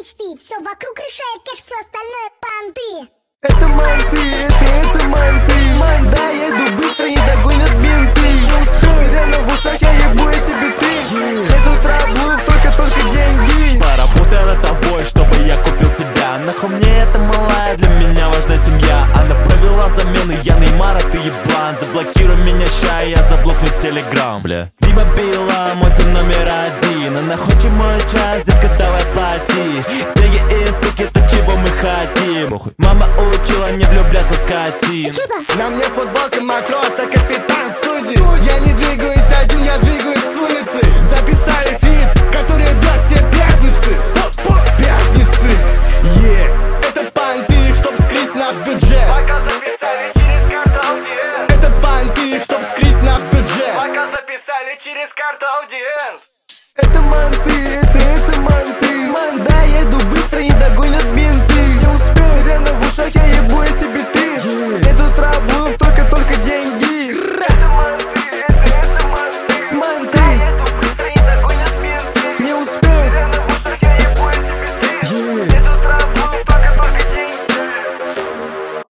мечты. Все вокруг решает кэш, все остальное понты. Это манты, это манты. Мань, да, я иду быстро, не догонят менты. Сирена в ушах, я ебу эти биты. Эту траблу, только деньги. Поработай над тобой, чтобы я купил тебя. Нахуй мне это малая, для меня важна семья. Она провела замены, я Неймар, а ты еблан. Заблокируй меня ща, я заблокну телеграм, бля. Дима Билан, мой тим номер один. Она хочет мой час, детка, давай плати. Деньги и суки, то чего мы хотим. Мама учила не влюбляться, скотин. На мне футболка матроса, капитан студии. Я не двигаюсь один, я двигаюсь с улицы. Записал